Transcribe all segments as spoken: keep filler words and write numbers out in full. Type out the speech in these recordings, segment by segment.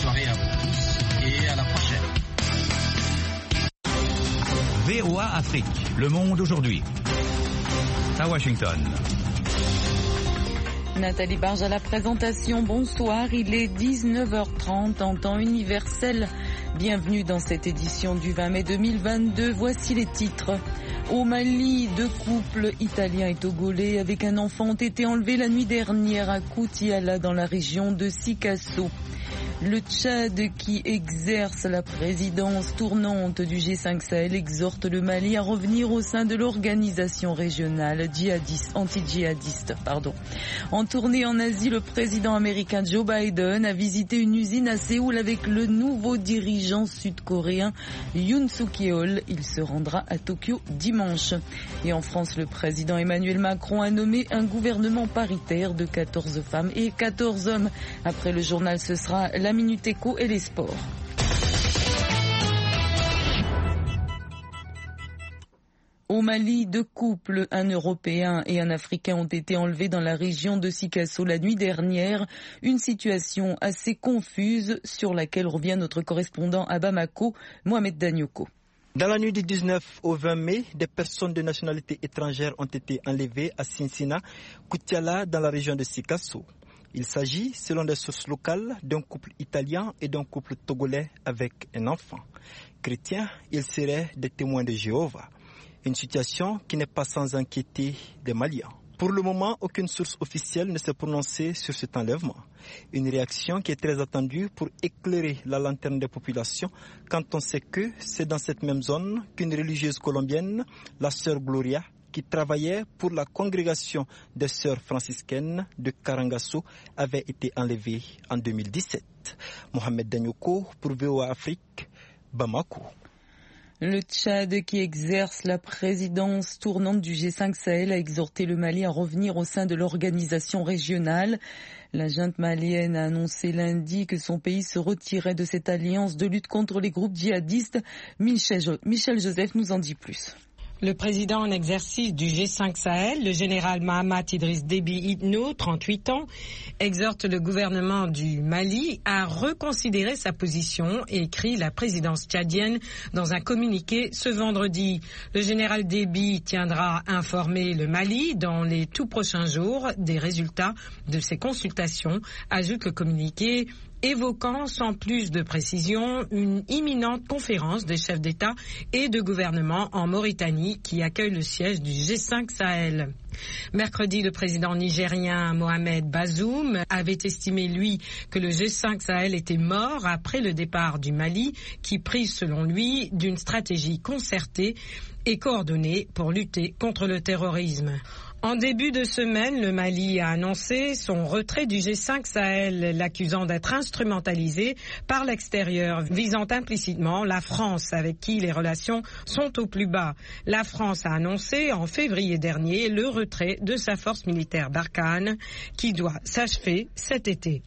soirée à vous tous et à la prochaine. V O A Afrique, le monde aujourd'hui. À Washington. Nathalie Barge à la présentation. Bonsoir, il est dix-neuf heures trente en temps universel. Bienvenue dans cette édition du vingt mai deux mille vingt-deux. Voici les titres. Au Mali, deux couples italiens et togolais avec un enfant ont été enlevés la nuit dernière à Koutiala dans la région de Sikasso. Le Tchad, qui exerce la présidence tournante du G cinq Sahel, exhorte le Mali à revenir au sein de l'organisation régionale djihadiste, anti-djihadiste. Pardon. En tournée en Asie, le président américain Joe Biden a visité une usine à Séoul avec le nouveau dirigeant sud-coréen Yoon Suk-yeol. Il se rendra à Tokyo dimanche. Et en France, le président Emmanuel Macron a nommé un gouvernement paritaire de quatorze femmes et quatorze hommes. Après le journal, ce sera la Minute Éco et les sports. Au Mali, deux couples, un Européen et un Africain, ont été enlevés dans la région de Sikasso la nuit dernière. Une situation assez confuse sur laquelle revient notre correspondant à Bamako, Mohamed Danyoko. Dans la nuit du dix-neuf au vingt mai, des personnes de nationalité étrangère ont été enlevées à Sinsina, Koutiala, dans la région de Sikasso. Il s'agit, selon des sources locales, d'un couple italien et d'un couple togolais avec un enfant. Chrétiens, ils seraient des témoins de Jéhovah. Une situation qui n'est pas sans inquiéter des Maliens. Pour le moment, aucune source officielle ne s'est prononcée sur cet enlèvement. Une réaction qui est très attendue pour éclairer la lanterne des populations quand on sait que c'est dans cette même zone qu'une religieuse colombienne, la sœur Gloria, qui travaillait pour la congrégation des sœurs franciscaines de Karangasso, avait été enlevé en deux mille dix-sept. Mohamed Danyoko pour V O A Afrique, Bamako. Le Tchad, qui exerce la présidence tournante du G cinq Sahel, a exhorté le Mali à revenir au sein de l'organisation régionale. La junte malienne a annoncé lundi que son pays se retirait de cette alliance de lutte contre les groupes djihadistes. Michel, jo- Michel Joseph nous en dit plus. Le président en exercice du G cinq Sahel, le général Mahamat Idriss Déby Itno, trente-huit ans, exhorte le gouvernement du Mali à reconsidérer sa position, écrit la présidence tchadienne dans un communiqué ce vendredi. Le général Déby tiendra informer le Mali dans les tout prochains jours des résultats de ses consultations, ajoute le communiqué, évoquant sans plus de précision une imminente conférence des chefs d'État et de gouvernement en Mauritanie qui accueille le siège du G cinq Sahel. Mercredi, le président nigérien Mohamed Bazoum avait estimé, lui, que le G cinq Sahel était mort après le départ du Mali, qui prise, selon lui, d'une stratégie concertée et coordonnée pour lutter contre le terrorisme. En début de semaine, le Mali a annoncé son retrait du G cinq Sahel, l'accusant d'être instrumentalisé par l'extérieur, visant implicitement la France, avec qui les relations sont au plus bas. La France a annoncé en février dernier le retrait de sa force militaire Barkhane, qui doit s'achever cet été.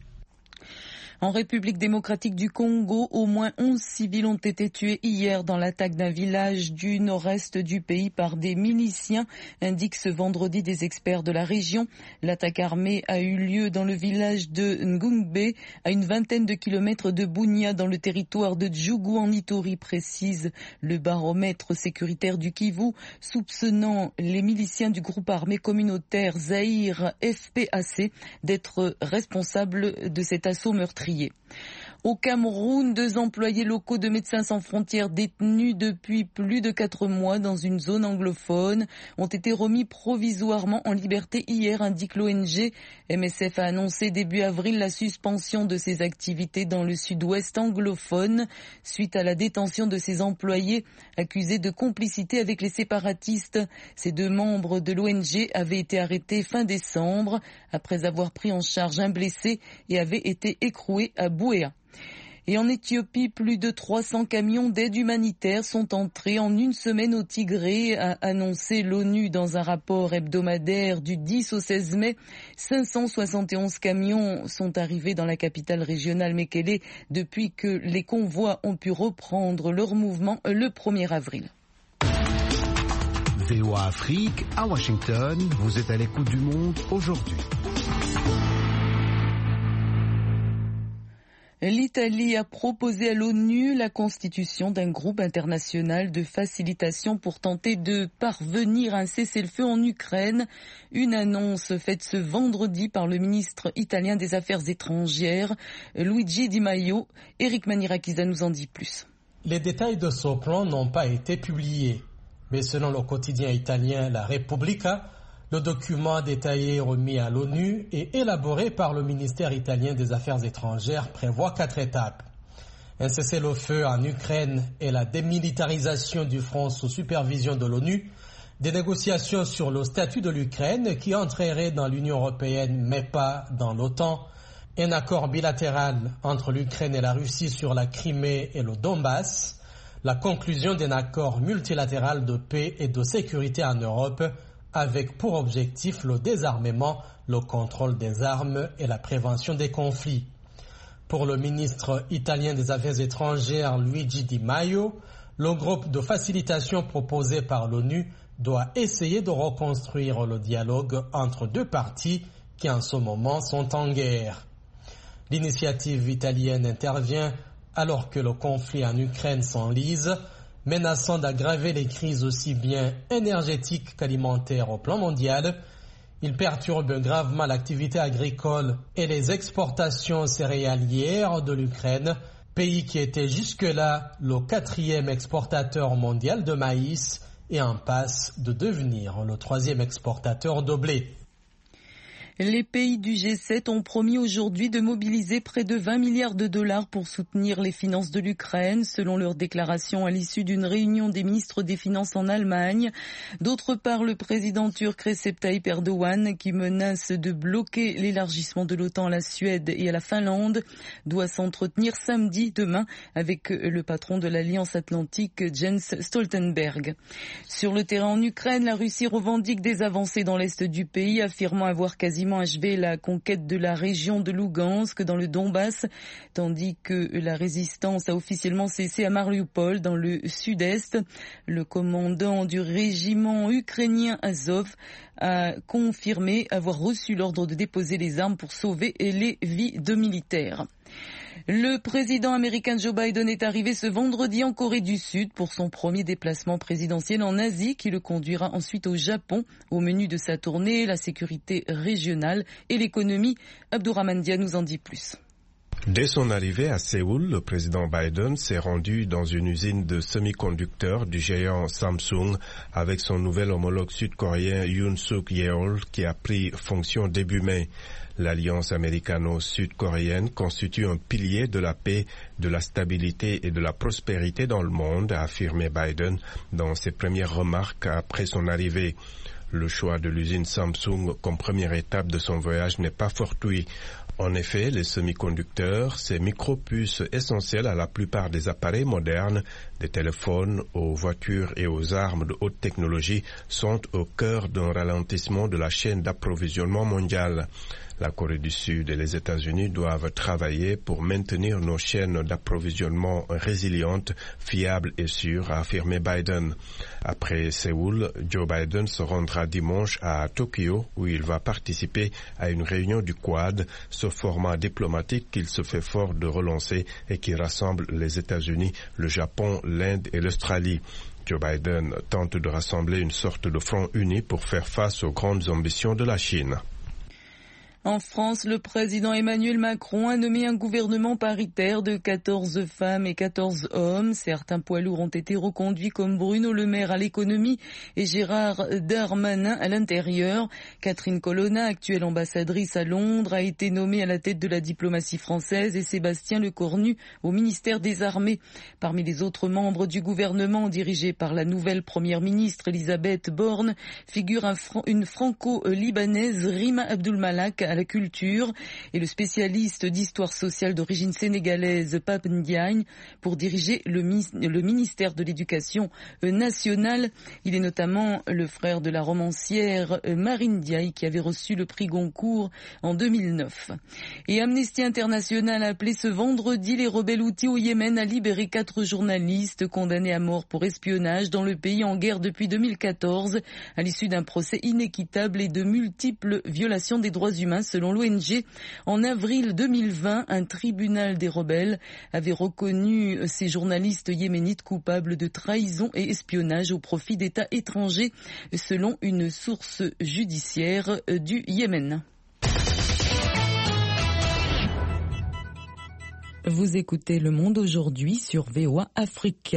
En République démocratique du Congo, au moins onze civils ont été tués hier dans l'attaque d'un village du nord-est du pays par des miliciens, indiquent ce vendredi des experts de la région. L'attaque armée a eu lieu dans le village de Ngungbe, à une vingtaine de kilomètres de Bunia, dans le territoire de Djougou en Ituri, précise le baromètre sécuritaire du Kivu, soupçonnant les miliciens du groupe armé communautaire Zaïre F P A C d'être responsables de cet assaut meurtrier. Au Cameroun, deux employés locaux de Médecins sans frontières détenus depuis plus de quatre mois dans une zone anglophone ont été remis provisoirement en liberté hier, indique l'O N G. M S F a annoncé début avril la suspension de ses activités dans le sud-ouest anglophone suite à la détention de ces employés accusés de complicité avec les séparatistes. Ces deux membres de l'O N G avaient été arrêtés fin décembre après avoir pris en charge un blessé et avaient été écroués à Bouéa. Et en Éthiopie, plus de trois cents camions d'aide humanitaire sont entrés en une semaine au Tigré, a annoncé l'ONU dans un rapport hebdomadaire du dix au seize mai. cinq cent soixante et onze camions sont arrivés dans la capitale régionale Mekele depuis que les convois ont pu reprendre leur mouvement le premier avril. V O A Afrique, à Washington, vous êtes à l'écoute du monde aujourd'hui. L'Italie a proposé à l'ONU la constitution d'un groupe international de facilitation pour tenter de parvenir à un cessez-le-feu en Ukraine. Une annonce faite ce vendredi par le ministre italien des Affaires étrangères, Luigi Di Maio. Eric Manirakiza nous en dit plus. Les détails de ce plan n'ont pas été publiés, mais selon le quotidien italien La Repubblica, le document détaillé remis à l'ONU et élaboré par le ministère italien des Affaires étrangères prévoit quatre étapes. Un cessez-le-feu en Ukraine et la démilitarisation du front sous supervision de l'ONU, des négociations sur le statut de l'Ukraine qui entrerait dans l'Union européenne mais pas dans l'OTAN, un accord bilatéral entre l'Ukraine et la Russie sur la Crimée et le Donbass, la conclusion d'un accord multilatéral de paix et de sécurité en Europe avec pour objectif le désarmement, le contrôle des armes et la prévention des conflits. Pour le ministre italien des Affaires étrangères Luigi Di Maio, le groupe de facilitation proposé par l'ONU doit essayer de reconstruire le dialogue entre deux parties qui en ce moment sont en guerre. L'initiative italienne intervient alors que le conflit en Ukraine s'enlise, menaçant d'aggraver les crises aussi bien énergétiques qu'alimentaires au plan mondial. Il perturbe gravement l'activité agricole et les exportations céréalières de l'Ukraine, pays qui était jusque-là le quatrième exportateur mondial de maïs et en passe de devenir le troisième exportateur de blé. Les pays du G sept ont promis aujourd'hui de mobiliser près de vingt milliards de dollars pour soutenir les finances de l'Ukraine, selon leur déclaration à l'issue d'une réunion des ministres des Finances en Allemagne. D'autre part, le président turc Recep Tayyip Erdogan, qui menace de bloquer l'élargissement de l'OTAN à la Suède et à la Finlande, doit s'entretenir samedi, demain, avec le patron de l'Alliance Atlantique, Jens Stoltenberg. Sur le terrain en Ukraine, la Russie revendique des avancées dans l'est du pays, affirmant avoir quasiment achevé la conquête de la région de Lougansk dans le Donbass, tandis que la résistance a officiellement cessé à Mariupol dans le sud-est. Le commandant du régiment ukrainien Azov a confirmé avoir reçu l'ordre de déposer les armes pour sauver les vies de militaires. Le président américain Joe Biden est arrivé ce vendredi en Corée du Sud pour son premier déplacement présidentiel en Asie qui le conduira ensuite au Japon. Au menu de sa tournée, la sécurité régionale et l'économie. Abdourahmane Dia nous en dit plus. Dès son arrivée à Séoul, le président Biden s'est rendu dans une usine de semi-conducteurs du géant Samsung avec son nouvel homologue sud-coréen Yoon Suk Yeol qui a pris fonction début mai. L'alliance américano-sud-coréenne constitue un pilier de la paix, de la stabilité et de la prospérité dans le monde, a affirmé Biden dans ses premières remarques après son arrivée. Le choix de l'usine Samsung comme première étape de son voyage n'est pas fortuit. En effet, les semi-conducteurs, ces micro-puces essentielles à la plupart des appareils modernes, des téléphones, aux voitures et aux armes de haute technologie, sont au cœur d'un ralentissement de la chaîne d'approvisionnement mondiale. La Corée du Sud et les États-Unis doivent travailler pour maintenir nos chaînes d'approvisionnement résilientes, fiables et sûres, a affirmé Biden. Après Séoul, Joe Biden se rendra dimanche à Tokyo où il va participer à une réunion du Quad, ce format diplomatique qu'il se fait fort de relancer et qui rassemble les États-Unis, le Japon, l'Inde et l'Australie. Joe Biden tente de rassembler une sorte de front uni pour faire face aux grandes ambitions de la Chine. En France, le président Emmanuel Macron a nommé un gouvernement paritaire de quatorze femmes et quatorze hommes. Certains poids lourds ont été reconduits comme Bruno Le Maire à l'économie et Gérard Darmanin à l'intérieur. Catherine Colonna, actuelle ambassadrice à Londres, a été nommée à la tête de la diplomatie française et Sébastien Lecornu au ministère des Armées. Parmi les autres membres du gouvernement dirigé par la nouvelle première ministre Elisabeth Borne figure un fran- une franco-libanaise Rima Abdulmalak à la culture et le spécialiste d'histoire sociale d'origine sénégalaise Pape Ndiaye pour diriger le, le ministère de l'Éducation nationale. Il est notamment le frère de la romancière Marine Ndiaye qui avait reçu le prix Goncourt en deux mille neuf. Et Amnesty International a appelé ce vendredi les rebelles houthis au Yémen à libérer quatre journalistes condamnés à mort pour espionnage dans le pays en guerre depuis deux mille quatorze à l'issue d'un procès inéquitable et de multiples violations des droits humains selon l'O N G. En avril deux mille vingt, un tribunal des rebelles avait reconnu ces journalistes yéménites coupables de trahison et espionnage au profit d'États étrangers, selon une source judiciaire du Yémen. Vous écoutez Le Monde aujourd'hui sur V O A Afrique.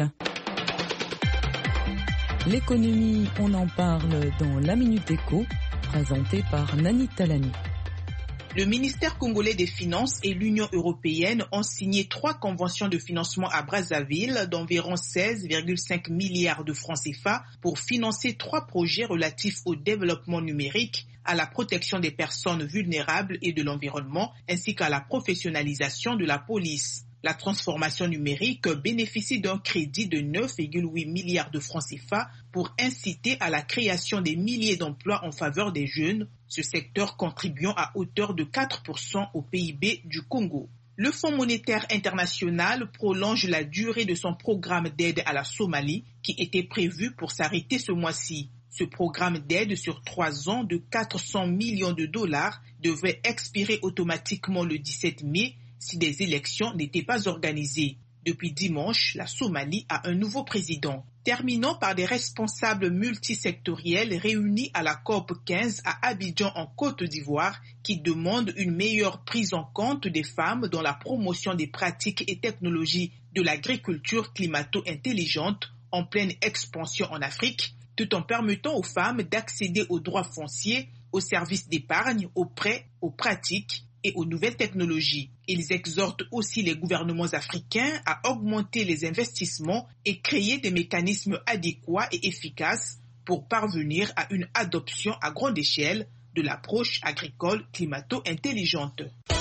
L'économie, on en parle dans la Minute Éco, présentée par Nani Talani. Le ministère congolais des Finances et l'Union européenne ont signé trois conventions de financement à Brazzaville d'environ seize virgule cinq milliards de francs C F A pour financer trois projets relatifs au développement numérique, à la protection des personnes vulnérables et de l'environnement, ainsi qu'à la professionnalisation de la police. La transformation numérique bénéficie d'un crédit de neuf virgule huit milliards de francs C F A pour inciter à la création des milliers d'emplois en faveur des jeunes, ce secteur contribuant à hauteur de quatre pour cent au P I B du Congo. Le Fonds monétaire international prolonge la durée de son programme d'aide à la Somalie qui était prévu pour s'arrêter ce mois-ci. Ce programme d'aide sur trois ans de quatre cents millions de dollars devrait expirer automatiquement le dix-sept mai si des élections n'étaient pas organisées. Depuis dimanche, la Somalie a un nouveau président. Terminons par des responsables multisectoriels réunis à la COP quinze à Abidjan en Côte d'Ivoire qui demandent une meilleure prise en compte des femmes dans la promotion des pratiques et technologies de l'agriculture climato-intelligente en pleine expansion en Afrique, tout en permettant aux femmes d'accéder aux droits fonciers, aux services d'épargne, aux prêts, aux pratiques et aux nouvelles technologies. Ils exhortent aussi les gouvernements africains à augmenter les investissements et créer des mécanismes adéquats et efficaces pour parvenir à une adoption à grande échelle de l'approche agricole climato-intelligente.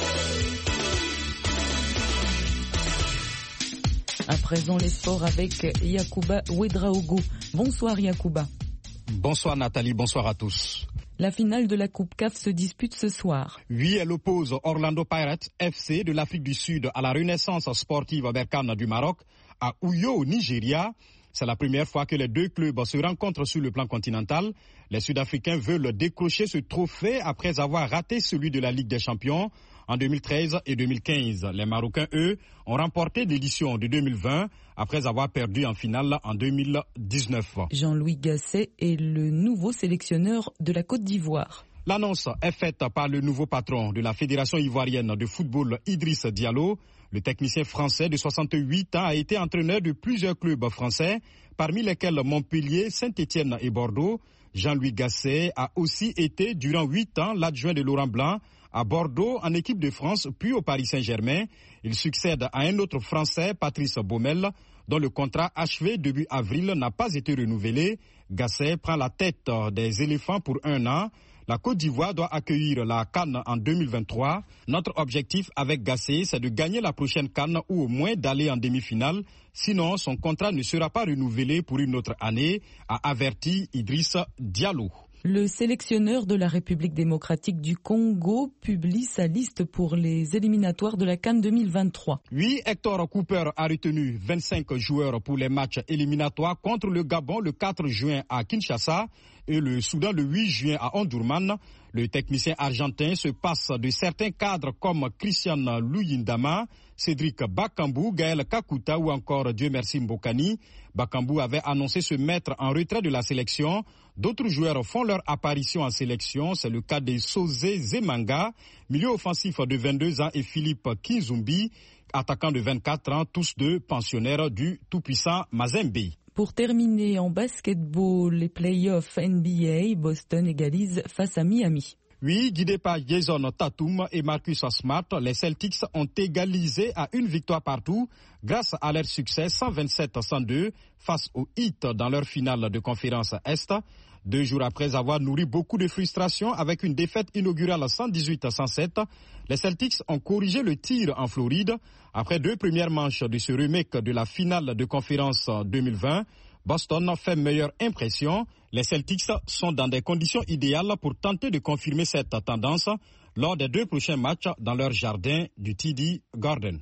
À présent, les sports avec Yacouba Ouedraogo. Bonsoir Yacouba. Bonsoir Nathalie, bonsoir à tous. La finale de la Coupe C A F se dispute ce soir. Oui, elle oppose Orlando Pirates F C de l'Afrique du Sud à la Renaissance sportive Berkane du Maroc à Uyo au Nigeria. C'est la première fois que les deux clubs se rencontrent sur le plan continental. Les Sud-Africains veulent décrocher ce trophée après avoir raté celui de la Ligue des Champions en deux mille treize et deux mille quinze. Les Marocains, eux, ont remporté l'édition de deux mille vingt après avoir perdu en finale en deux mille dix-neuf. Jean-Louis Gasset est le nouveau sélectionneur de la Côte d'Ivoire. L'annonce est faite par le nouveau patron de la Fédération ivoirienne de football, Idriss Diallo. Le technicien français de soixante-huit ans a été entraîneur de plusieurs clubs français, parmi lesquels Montpellier, Saint-Étienne et Bordeaux. Jean-Louis Gasset a aussi été durant huit ans l'adjoint de Laurent Blanc à Bordeaux en équipe de France, puis au Paris Saint-Germain. Il succède à un autre Français, Patrice Baumel, dont le contrat achevé début avril n'a pas été renouvelé. Gasset prend la tête des éléphants pour un an. La Côte d'Ivoire doit accueillir la CAN en deux mille vingt-trois. Notre objectif avec Gasset, c'est de gagner la prochaine CAN ou au moins d'aller en demi-finale. Sinon, son contrat ne sera pas renouvelé pour une autre année, a averti Idriss Diallo. Le sélectionneur de la République démocratique du Congo publie sa liste pour les éliminatoires de la CAN deux mille vingt-trois. Oui, Hector Cooper a retenu vingt-cinq joueurs pour les matchs éliminatoires contre le Gabon le quatre juin à Kinshasa et le Soudan le huit juin à Omdurman. Le technicien argentin se passe de certains cadres comme Christian Luyindama, Cédric Bakambu, Gaël Kakuta ou encore Dieu merci Mbokani. Bakambu avait annoncé se mettre en retrait de la sélection. D'autres joueurs font leur apparition en sélection. C'est le cas de Sosé Zemanga, milieu offensif de vingt-deux ans, et Philippe Kinzumbi, attaquant de vingt-quatre ans, tous deux pensionnaires du tout-puissant Mazembe. Pour terminer en basketball, les playoffs N B A, Boston égalise face à Miami. Oui, guidés par Jason Tatum et Marcus Smart, les Celtics ont égalisé à une victoire partout grâce à leur succès cent vingt-sept à cent deux face au Heat dans leur finale de conférence Est. Deux jours après avoir nourri beaucoup de frustration avec une défaite inaugurale cent dix-huit à cent sept, les Celtics ont corrigé le tir en Floride. Après deux premières manches de ce remake de la finale de conférence deux mille vingt, Boston fait meilleure impression. Les Celtics sont dans des conditions idéales pour tenter de confirmer cette tendance lors des deux prochains matchs dans leur jardin du T D Garden.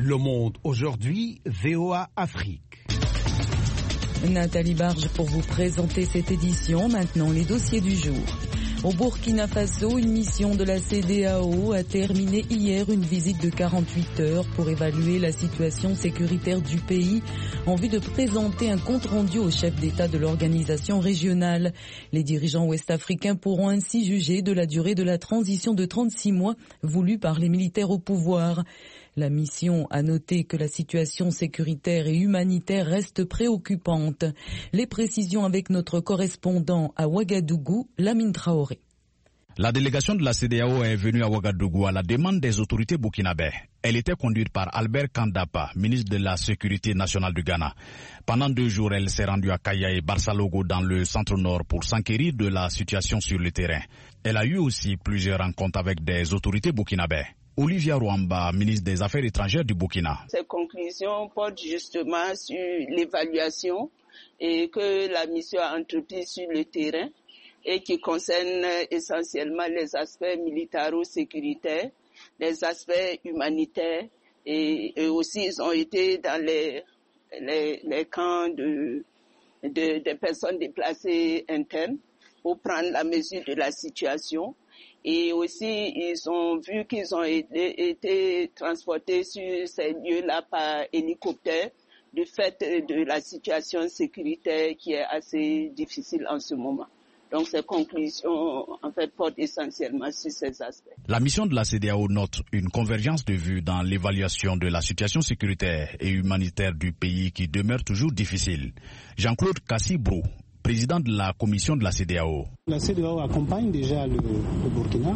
Le Monde aujourd'hui, V O A Afrique. Nathalie Barge pour vous présenter cette édition. Maintenant, les dossiers du jour. Au Burkina Faso, une mission de la C E D E A O a terminé hier une visite de quarante-huit heures pour évaluer la situation sécuritaire du pays en vue de présenter un compte-rendu au chef d'État de l'organisation régionale. Les dirigeants ouest-africains pourront ainsi juger de la durée de la transition de trente-six mois voulue par les militaires au pouvoir. La mission a noté que la situation sécuritaire et humanitaire reste préoccupante. Les précisions avec notre correspondant à Ouagadougou, Lamine Traoré. La délégation de la C E D E A O est venue à Ouagadougou à la demande des autorités burkinabées. Elle était conduite par Albert Kandapa, ministre de la Sécurité nationale du Ghana. Pendant deux jours, elle s'est rendue à Kaya et Barsalogo dans le centre-nord pour s'enquérir de la situation sur le terrain. Elle a eu aussi plusieurs rencontres avec des autorités burkinabées. Olivia Rwamba, ministre des Affaires étrangères du Burkina. Ces conclusions portent justement sur l'évaluation et que la mission a entreprise sur le terrain et qui concerne essentiellement les aspects militaro-sécuritaires, les aspects humanitaires et, et aussi ils ont été dans les, les, les camps de, de, de personnes déplacées internes pour prendre la mesure de la situation. Et aussi, ils ont vu qu'ils ont été, été transportés sur ces lieux-là par hélicoptère du fait de la situation sécuritaire qui est assez difficile en ce moment. Donc ces conclusions, en fait, portent essentiellement sur ces aspects. La mission de la C E D E A O note une convergence de vues dans l'évaluation de la situation sécuritaire et humanitaire du pays qui demeure toujours difficile. Jean-Claude Kassibrou, président de la commission de la C E D E A O. La C E D E A O accompagne déjà le, le Burkina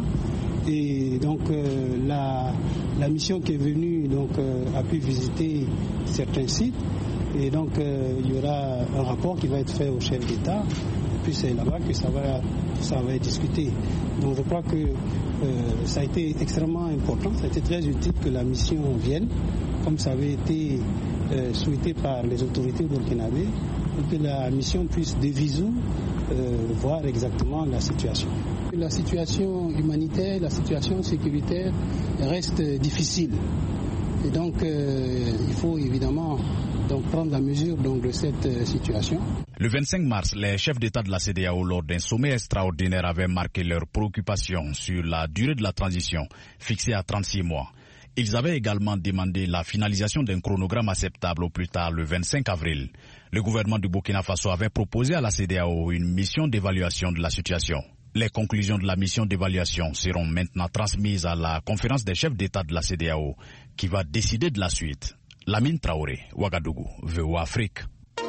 et donc euh, la, la mission qui est venue donc, euh, a pu visiter certains sites et donc euh, il y aura un rapport qui va être fait au chef d'État et puis c'est là-bas que ça va, ça va être discuté. Donc je crois que euh, ça a été extrêmement important, ça a été très utile que la mission vienne comme ça avait été euh, souhaité par les autorités burkinabées pour que la mission puisse de visu euh, voir exactement la situation. La situation humanitaire, la situation sécuritaire reste difficile. Et donc, euh, il faut évidemment donc, prendre la mesure donc, de cette euh, situation. Le vingt-cinq mars, les chefs d'État de la C E D E A O, lors d'un sommet extraordinaire, avaient marqué leur préoccupation sur la durée de la transition, fixée à trente-six mois. Ils avaient également demandé la finalisation d'un chronogramme acceptable au plus tard le vingt-cinq avril. Le gouvernement du Burkina Faso avait proposé à la C E D E A O une mission d'évaluation de la situation. Les conclusions de la mission d'évaluation seront maintenant transmises à la conférence des chefs d'État de la C E D E A O qui va décider de la suite. Lamine Traoré, Ouagadougou, V O A Afrique.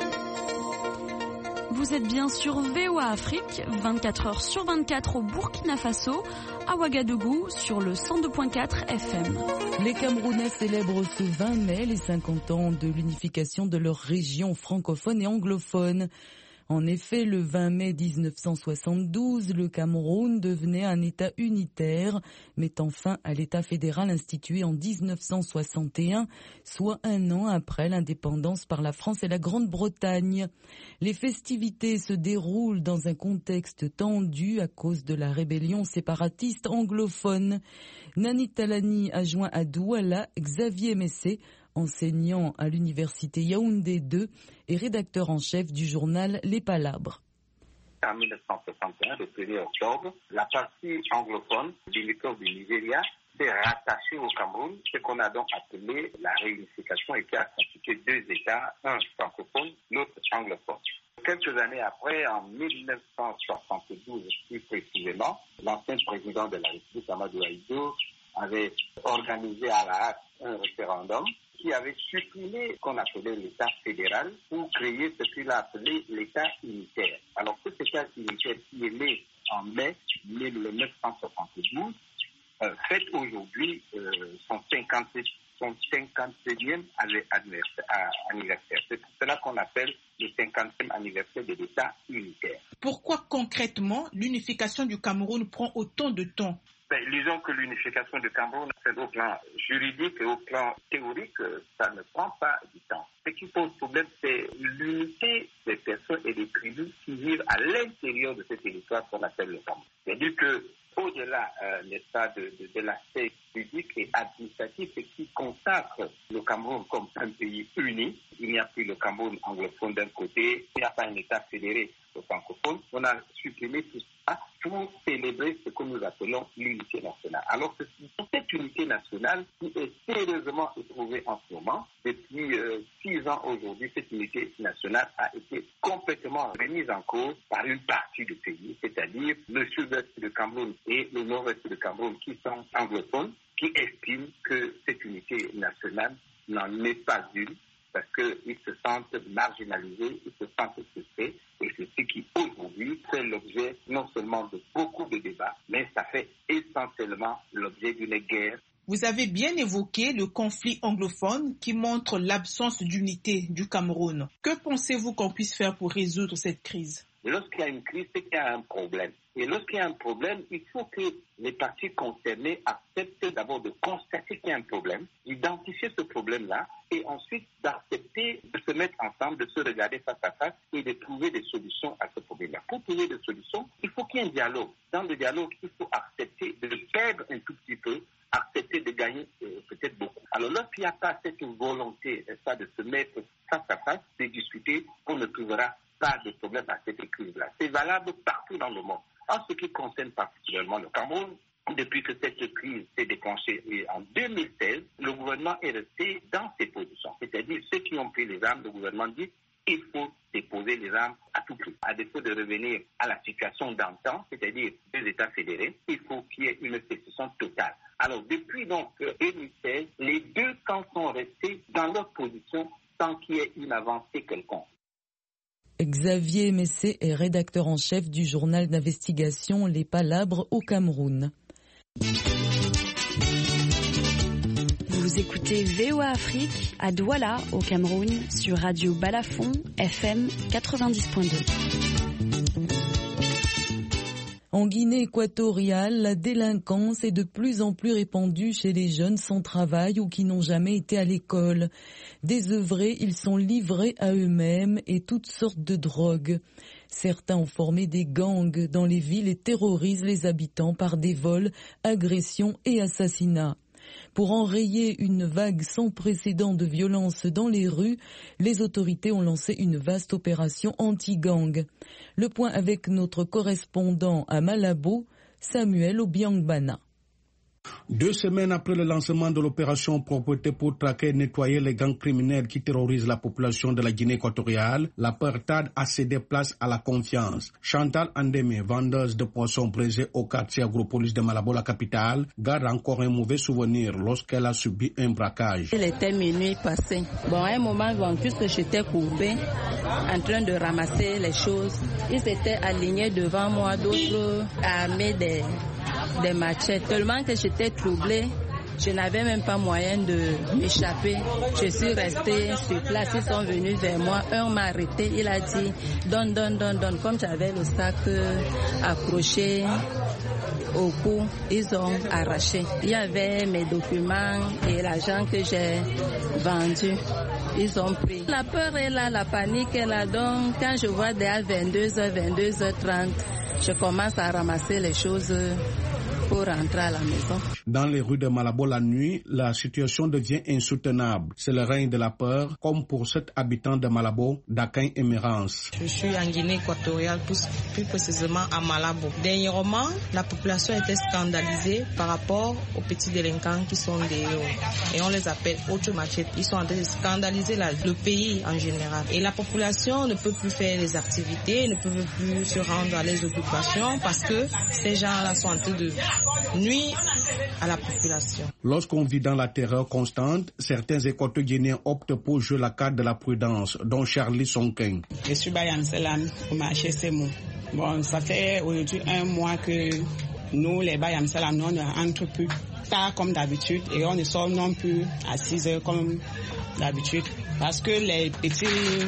Vous êtes bien sur V O A Afrique, vingt-quatre heures sur vingt-quatre au Burkina Faso, à Ouagadougou sur le cent deux virgule quatre F M. Les Camerounais célèbrent ce vingt mai les cinquante ans de l'unification de leur région francophone et anglophone. En effet, le vingt mai mille neuf cent soixante-douze, le Cameroun devenait un État unitaire, mettant fin à l'État fédéral institué en mille neuf cent soixante et un, soit un an après l'indépendance par la France et la Grande-Bretagne. Les festivités se déroulent dans un contexte tendu à cause de la rébellion séparatiste anglophone. Nani Talani a joint à Douala Xavier Messé, enseignant à l'université Yaoundé deux et rédacteur en chef du journal Les Palabres. En mille neuf cent soixante et un, le premier octobre, la partie anglophone du Niger du Nigeria s'est rattachée au Cameroun, ce qu'on a donc appelé la réunification et qui a constitué deux États, un francophone, l'autre anglophone. Quelques années après, en mille neuf cent soixante-douze plus précisément, l'ancien président de la République, Amadou Ahidjo, avait organisé à la hâte un référendum qui avait supprimé ce qu'on appelait l'État fédéral pour créer ce qu'il a appelé l'État unitaire. Alors cet État unitaire qui est né en mai mille neuf cent soixante-douze euh, fête aujourd'hui euh, son cinquante-septième anniversaire. C'est pour cela qu'on appelle le cinquantième anniversaire de l'État unitaire. Pourquoi concrètement l'unification du Cameroun prend autant de temps ? Ben, disons que l'unification du Cameroun, c'est au plan juridique et au plan théorique, ça ne prend pas du temps. Ce qui pose problème, c'est l'unité des personnes et des tribus qui vivent à l'intérieur de ce territoire qu'on appelle le Cameroun. C'est-à-dire que au-delà, euh, n'est-ce pas, de, de, de l'aspect juridique et administratif qui consacre le Cameroun comme un pays uni. Il n'y a plus le Cameroun anglophone d'un côté, il n'y a pas un État fédéré francophone. On a supprimé tout ça pour célébrer ce que nous appelons l'unité nationale. Alors que cette unité nationale qui est sérieusement éprouvée en ce moment, depuis euh, six ans aujourd'hui, cette unité nationale a été complètement remise en cause par une partie du pays, c'est-à-dire le sud-est du Cameroun et le nord-est du Cameroun qui sont anglophones, qui estiment que cette unité nationale n'en est pas une, parce qu'ils se sentent marginalisés, ils se sentent frustrés, et c'est ce qui aujourd'hui fait l'objet non seulement de beaucoup de débats, mais ça fait essentiellement l'objet d'une guerre. Vous avez bien évoqué le conflit anglophone qui montre l'absence d'unité du Cameroun. Que pensez-vous qu'on puisse faire pour résoudre cette crise? Lorsqu'il y a une crise, c'est qu'il y a un problème. Et lorsqu'il y a un problème, il faut que les parties concernées acceptent d'abord de constater qu'il y a un problème, d'identifier ce problème-là, et ensuite d'accepter de se mettre ensemble, de se regarder face à face et de trouver des solutions à ce problème-là. Pour trouver des solutions, il faut qu'il y ait un dialogue. Dans le dialogue, il faut accepter de perdre un tout petit peu, accepter de gagner euh, peut-être beaucoup. Alors lorsqu'il n'y a pas cette volonté ça, de se mettre face à face, de discuter, on ne trouvera pas de problème à cette crise-là. C'est valable partout dans le monde. En ce qui concerne particulièrement le Cameroun, depuis que cette crise s'est déclenchée en deux mille seize, le gouvernement est resté dans ses positions. C'est-à-dire ceux qui ont pris les armes, le gouvernement dit qu'il faut déposer les armes à tout prix. À défaut de revenir à la situation d'antan, c'est-à-dire deux États fédérés, il faut qu'il y ait une sécession totale. Alors depuis donc deux mille seize, les deux camps sont restés dans leur position sans qu'il y ait une avancée quelconque. Xavier Messé est rédacteur en chef du journal d'investigation Les Palabres au Cameroun. Vous écoutez V O A Afrique à Douala au Cameroun sur Radio Balafon F M quatre-vingt-dix point deux. En Guinée équatoriale, la délinquance est de plus en plus répandue chez les jeunes sans travail ou qui n'ont jamais été à l'école. Désœuvrés, ils sont livrés à eux-mêmes et toutes sortes de drogues. Certains ont formé des gangs dans les villes et terrorisent les habitants par des vols, agressions et assassinats. Pour enrayer une vague sans précédent de violence dans les rues, les autorités ont lancé une vaste opération anti-gang. Le point avec notre correspondant à Malabo, Samuel Obiangbana. Deux semaines après le lancement de l'opération propreté pour traquer et nettoyer les gangs criminels qui terrorisent la population de la Guinée équatoriale, la l'apartheid a cédé place à la confiance. Chantal Andeme, vendeuse de poissons braisés au quartier Agropolis de Malabo, la capitale, garde encore un mauvais souvenir lorsqu'elle a subi un braquage. Il était minuit passé. Bon, à un moment, bon, puisque j'étais courbée, en train de ramasser les choses, ils étaient alignés devant moi, d'autres armés des... des machettes. Tellement que j'étais troublée, je n'avais même pas moyen de m'échapper. Je suis restée sur place, ils sont venus vers moi, un m'a arrêté, il a dit donne, donne, donne, donne. Comme j'avais le sac accroché au cou, ils ont arraché. Il y avait mes documents et l'argent que j'ai vendu. Ils ont pris. La peur est là, la panique est là. Donc quand je vois dès vingt-deux heures, vingt-deux heures trente, je commence à ramasser les choses pour rentrer à la maison. Dans les rues de Malabo la nuit, la situation devient insoutenable. C'est le règne de la peur, comme pour cet habitant de Malabo, Dakin Emerance. Je suis en Guinée équatoriale, plus, plus précisément à Malabo. Dernièrement, la population était scandalisée par rapport aux petits délinquants qui sont des héros. Et on les appelle autres machettes. Ils sont en train de scandaliser la, le pays en général. Et la population ne peut plus faire les activités, ne peut plus se rendre à les occupations parce que ces gens-là sont en train de nuire à la population. Lorsqu'on vit dans la terreur constante, certains équatoriens guinéens optent pour jouer la carte de la prudence, dont Charlie Sonken. Je suis Bayam Selam pour marcher ces mots. Bon, ça fait aujourd'hui un mois que nous, les Bayam Selam, nous, on ne rentre plus tard comme d'habitude et on ne sort non plus à six heures comme d'habitude parce que les petits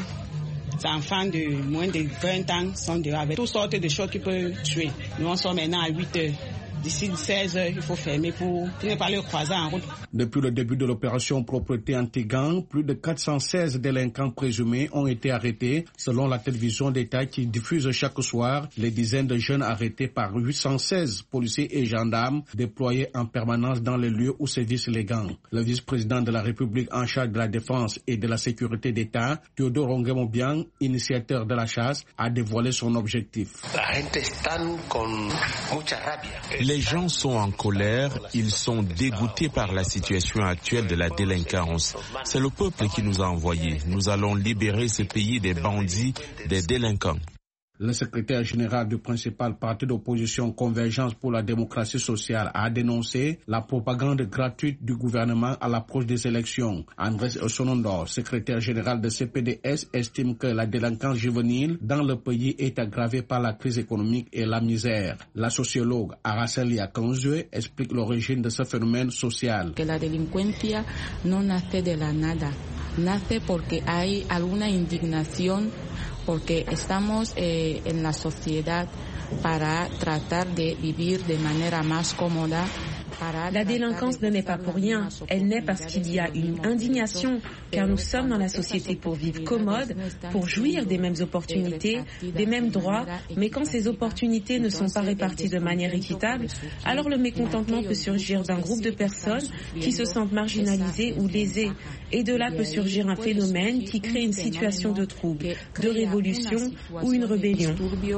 enfants de moins de vingt ans sont dehors avec toutes sortes de choses qui peuvent tuer. Nous, on sort maintenant à huit heures. d'ici seize heures, il faut fermer pour ne pas le croiser en route. Depuis le début de l'opération propreté anti-gang, plus de quatre cent seize délinquants présumés ont été arrêtés, selon la télévision d'État qui diffuse chaque soir les dizaines de jeunes arrêtés par huit cent seize policiers et gendarmes déployés en permanence dans les lieux où sévissent les gangs. Le vice-président de la République en charge de la défense et de la sécurité d'État, Théodore Obiang, initiateur de la chasse, a dévoilé son objectif. Les gens sont en colère, ils sont dégoûtés par la situation actuelle de la délinquance. C'est le peuple qui nous a envoyés. Nous allons libérer ce pays des bandits, des délinquants. Le secrétaire général du principal parti d'opposition Convergence pour la démocratie sociale a dénoncé la propagande gratuite du gouvernement à l'approche des élections. Andrés Osonondo, secrétaire général de C P D S, estime que la délinquance juvénile dans le pays est aggravée par la crise économique et la misère. La sociologue Araceli Akanzue explique l'origine de ce phénomène social. Que la delincuencia no nace de la nada, nace porque hay alguna indignación, porque estamos eh, en la sociedad para tratar de vivir de manera más cómoda. La délinquance ne naît pas pour rien, elle naît parce qu'il y a une indignation, car nous sommes dans la société pour vivre commode, pour jouir des mêmes opportunités, des mêmes droits, mais quand ces opportunités ne sont pas réparties de manière équitable, alors le mécontentement peut surgir d'un groupe de personnes qui se sentent marginalisées ou lésées, et de là peut surgir un phénomène qui crée une situation de trouble, de révolution ou une rébellion.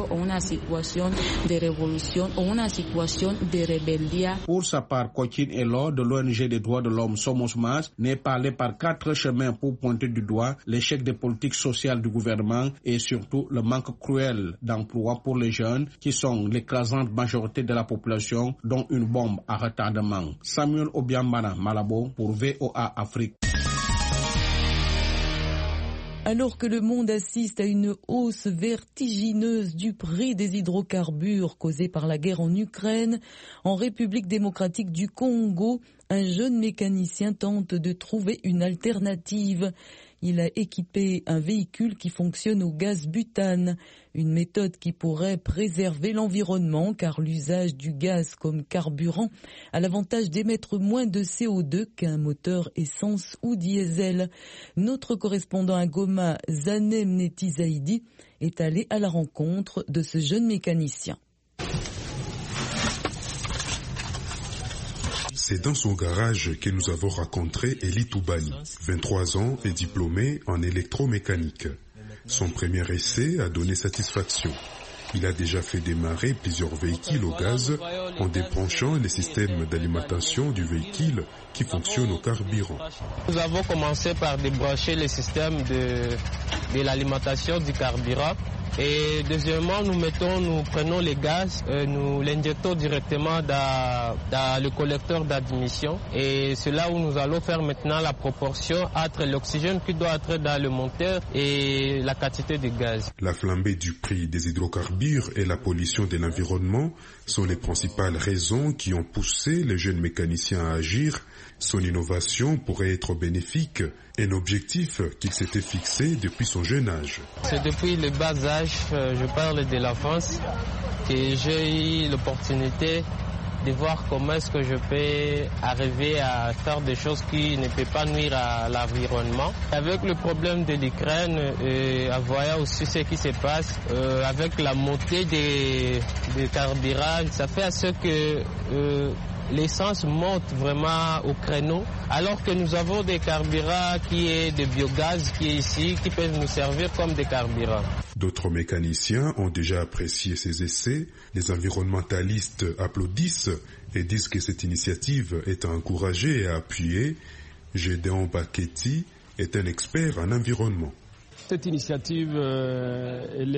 Pour sa part, Coquine Elo de l'O N G des droits de l'homme Somos Mas n'est parlé par quatre chemins pour pointer du doigt l'échec des politiques sociales du gouvernement et surtout le manque cruel d'emploi pour les jeunes qui sont l'écrasante majorité de la population, dont une bombe à retardement. Samuel Obiambana Malabo pour V O A Afrique. Alors que le monde assiste à une hausse vertigineuse du prix des hydrocarbures causée par la guerre en Ukraine, en République démocratique du Congo, un jeune mécanicien tente de trouver une alternative. Il a équipé un véhicule qui fonctionne au gaz butane, une méthode qui pourrait préserver l'environnement car l'usage du gaz comme carburant a l'avantage d'émettre moins de C O deux qu'un moteur essence ou diesel. Notre correspondant à Goma, Zanem Netizaidi, est allé à la rencontre de ce jeune mécanicien. C'est dans son garage que nous avons rencontré Eli Toubani, vingt-trois ans et diplômé en électromécanique. Son premier essai a donné satisfaction. Il a déjà fait démarrer plusieurs véhicules au gaz en débranchant les systèmes d'alimentation du véhicule qui fonctionnent au carburant. Nous avons commencé par débrancher le système de, de l'alimentation du carburant. Et deuxièmement, nous mettons, nous prenons les gaz, euh, nous l'injectons directement dans, dans le collecteur d'admission. Et c'est là où nous allons faire maintenant la proportion entre l'oxygène qui doit être dans le moteur et la quantité de gaz. La flambée du prix des hydrocarbures et la pollution de l'environnement sont les principales raisons qui ont poussé les jeunes mécaniciens à agir. Son innovation pourrait être bénéfique, un objectif qu'il s'était fixé depuis son jeune âge. C'est depuis le bas âge, je parle de l'enfance, que j'ai eu l'opportunité de voir comment est-ce que je peux arriver à faire des choses qui ne peuvent pas nuire à l'environnement. Avec le problème de l'Ukraine, et en voyant aussi ce qui se passe, euh, avec la montée des, des carburants, ça fait à ce que euh, l'essence monte vraiment au créneau, alors que nous avons des carburants qui est de biogaz qui est ici, qui peuvent nous servir comme des carburants. D'autres mécaniciens ont déjà apprécié ces essais. Les environnementalistes applaudissent et disent que cette initiative est à encourager et à appuyer. Gédéon Baketi est un expert en environnement. Cette initiative, euh, elle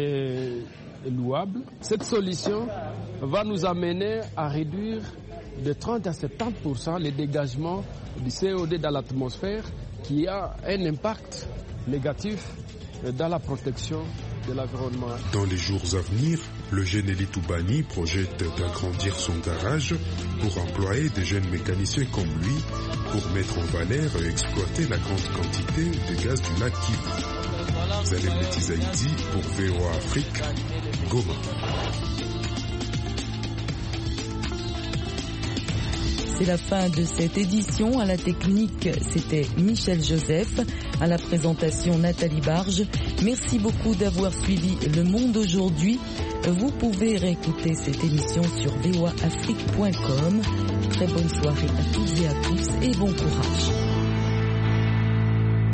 est louable. Cette solution va nous amener à réduire de trente à soixante-dix pour cent les dégagements du C O deux dans l'atmosphère, qui a un impact négatif dans la protection de l'environnement. Dans les jours à venir, le jeune Eli Toubani projette d'agrandir son garage pour employer des jeunes mécaniciens comme lui pour mettre en valeur et exploiter la grande quantité de gaz du lac Kivu. Zalem Netizaidi pour V O A Afrique, Goma. C'est la fin de cette édition. À la technique, c'était Michel Joseph. À la présentation, Nathalie Barge. Merci beaucoup d'avoir suivi Le Monde aujourd'hui. Vous pouvez réécouter cette émission sur v o a afrique point com. Très bonne soirée à toutes et à tous et bon courage.